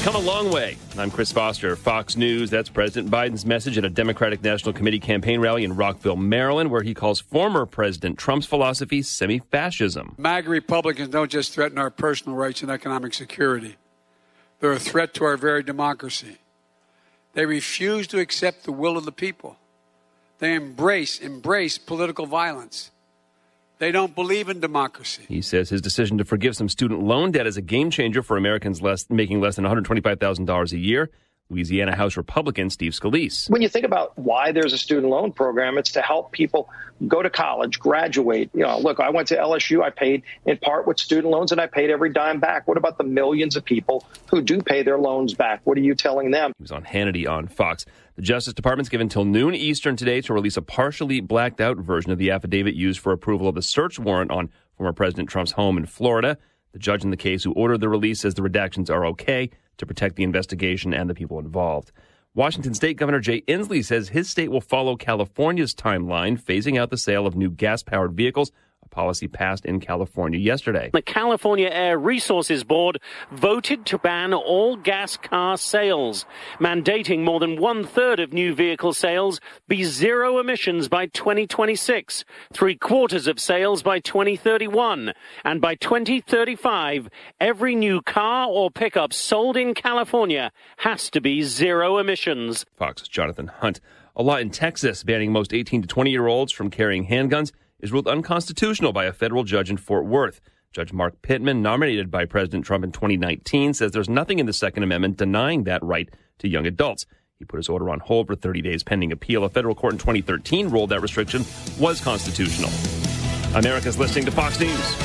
come a long way. I'm Chris Foster, Fox News. That's President Biden's message at a Democratic National Committee campaign rally in Rockville, Maryland, where he calls former President Trump's philosophy semi-fascism. MAGA Republicans don't just threaten our personal rights and economic security. They're a threat to our very democracy. They refuse to accept the will of the people. They embrace political violence. They don't believe in democracy. He says his decision to forgive some student loan debt is a game changer for Americans making less than $125,000 a year. Louisiana House Republican Steve Scalise. When you think about why there's a student loan program, it's to help people go to college, graduate. Look, I went to LSU. I paid in part with student loans, and I paid every dime back. What about the millions of people who do pay their loans back? What are you telling them? He was on Hannity on Fox. The Justice Department's given until noon Eastern today to release a partially blacked out version of the affidavit used for approval of the search warrant on former President Trump's home in Florida. The judge in the case who ordered the release says the redactions are okay to protect the investigation and the people involved. Washington State Governor Jay Inslee says his state will follow California's timeline, phasing out the sale of new gas-powered vehicles, a policy passed in California yesterday. The California Air Resources Board voted to ban all gas car sales, mandating more than 1/3 of new vehicle sales be zero emissions by 2026, 3/4 of sales by 2031, and by 2035, every new car or pickup sold in California has to be zero emissions. Fox's Jonathan Hunt. A law in Texas banning most 18 to 20-year-olds from carrying handguns is ruled unconstitutional by a federal judge in Fort Worth. Judge Mark Pittman, nominated by President Trump in 2019, says there's nothing in the Second Amendment denying that right to young adults. He put his order on hold for 30 days pending appeal. A federal court in 2013 ruled that restriction was constitutional. America's listening to Fox News.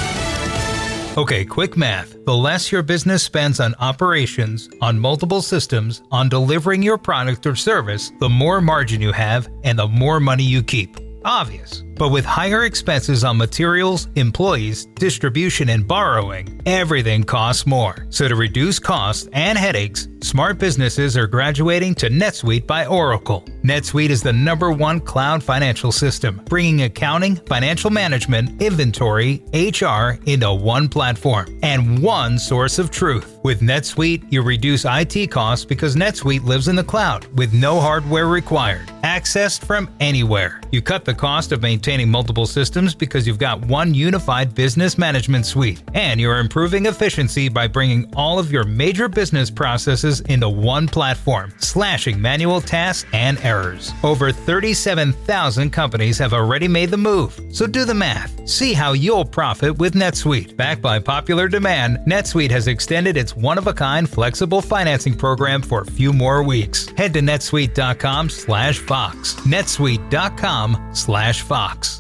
Okay, quick math. The less your business spends on operations, on multiple systems, on delivering your product or service, the more margin you have and the more money you keep. Obvious. But with higher expenses on materials, employees, distribution, and borrowing, everything costs more. So to reduce costs and headaches, smart businesses are graduating to NetSuite by Oracle. NetSuite is the #1 cloud financial system, bringing accounting, financial management, inventory, HR into one platform and one source of truth. With NetSuite, you reduce IT costs because NetSuite lives in the cloud with no hardware required, accessed from anywhere. You cut the cost of maintaining multiple systems because you've got one unified business management suite, and you're improving efficiency by bringing all of your major business processes into one platform, slashing manual tasks and errors. Over 37,000 companies have already made the move, so do the math. See how you'll profit with NetSuite. Backed by popular demand, NetSuite has extended its one-of-a-kind flexible financing program for a few more weeks. Head to netsuite.com/Fox. netsuite.com/Fox.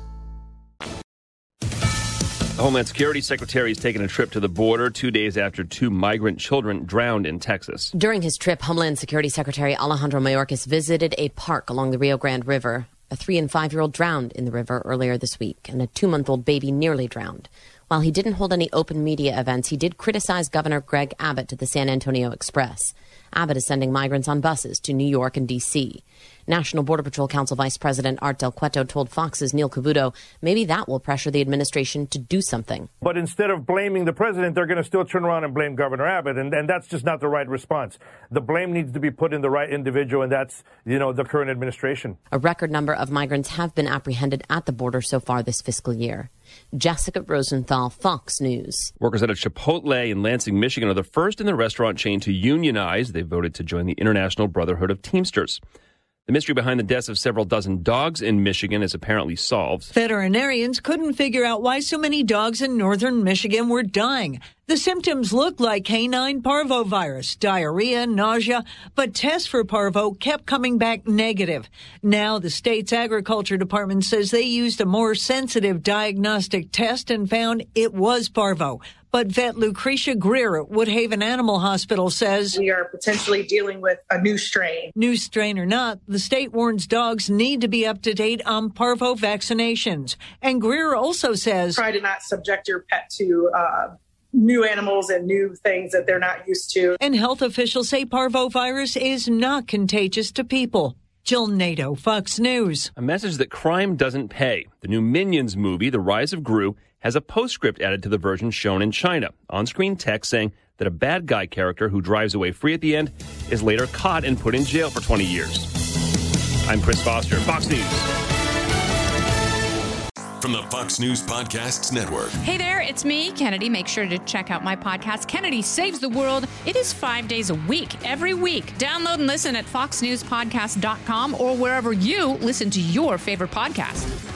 The Homeland Security Secretary has taken a trip to the border 2 days after 2 migrant children drowned in Texas. During his trip, Homeland Security Secretary Alejandro Mayorkas visited a park along the Rio Grande River. A 3- and 5-year-old drowned in the river earlier this week, and a 2-month-old baby nearly drowned. While he didn't hold any open media events, he did criticize Governor Greg Abbott to the San Antonio Express. Abbott is sending migrants on buses to New York and D.C. National Border Patrol Council Vice President Art Del Cueto told Fox's Neil Cavuto maybe that will pressure the administration to do something. But instead of blaming the president, they're going to still turn around and blame Governor Abbott, and that's just not the right response. The blame needs to be put in the right individual, and that's, the current administration. A record number of migrants have been apprehended at the border so far this fiscal year. Jessica Rosenthal, Fox News. Workers at a Chipotle in Lansing, Michigan are the first in the restaurant chain to unionize. They voted to join the International Brotherhood of Teamsters. The mystery behind the deaths of several dozen dogs in Michigan is apparently solved. Veterinarians couldn't figure out why so many dogs in northern Michigan were dying. The symptoms looked like canine parvovirus, diarrhea, nausea, but tests for parvo kept coming back negative. Now the state's agriculture department says they used a more sensitive diagnostic test and found it was parvo. But vet Lucretia Greer at Woodhaven Animal Hospital says we are potentially dealing with a new strain. New strain or not, the state warns dogs need to be up to date on parvo vaccinations. And Greer also says try to not subject your pet to new animals and new things that they're not used to. And health officials say parvovirus is not contagious to people. Jill Nato, Fox News. A message that crime doesn't pay. The new Minions movie, The Rise of Gru, has a postscript added to the version shown in China. On-screen text saying that a bad guy character who drives away free at the end is later caught and put in jail for 20 years. I'm Chris Foster, Fox News. From the Fox News Podcasts Network. Hey there, it's me, Kennedy. Make sure to check out my podcast, Kennedy Saves the World. It is 5 days a week, every week. Download and listen at foxnewspodcast.com or wherever you listen to your favorite podcast.